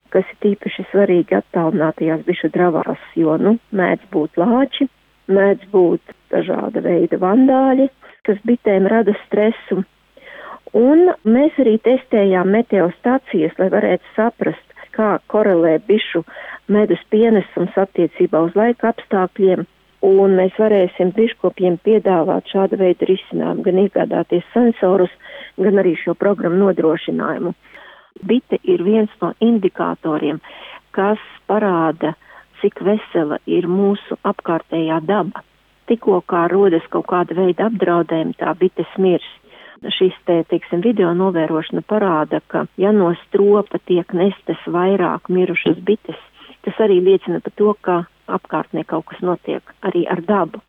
kas ir tīpaši svarīgi attālinātajās bišu dravās, jo, mēdz būt lāči, mēdz būt dažāda veida vandāļi, kas bitēm rada stresu. Un mēs arī testējām meteostacijas, lai varētu saprast, kā korelē bišu medus pienesums attiecībā uz laika apstākļiem, un mēs varēsim biškopiem piedāvāt šāda veida risinājumu, gan iegādāties sensorus, gan arī šo programmu nodrošinājumu. Bite ir viens no indikatoriem, kas parāda, cik vesela ir mūsu apkārtējā daba. Tikko kā rodas kaut kāda veida apdraudējumi, tā bite smirs. Šis video novērošana parāda, ka ja no stropa tiek nestas vairāk mirušas bites, tas arī liecina par to, ka apkārtnē kaut kas notiek arī ar dabu.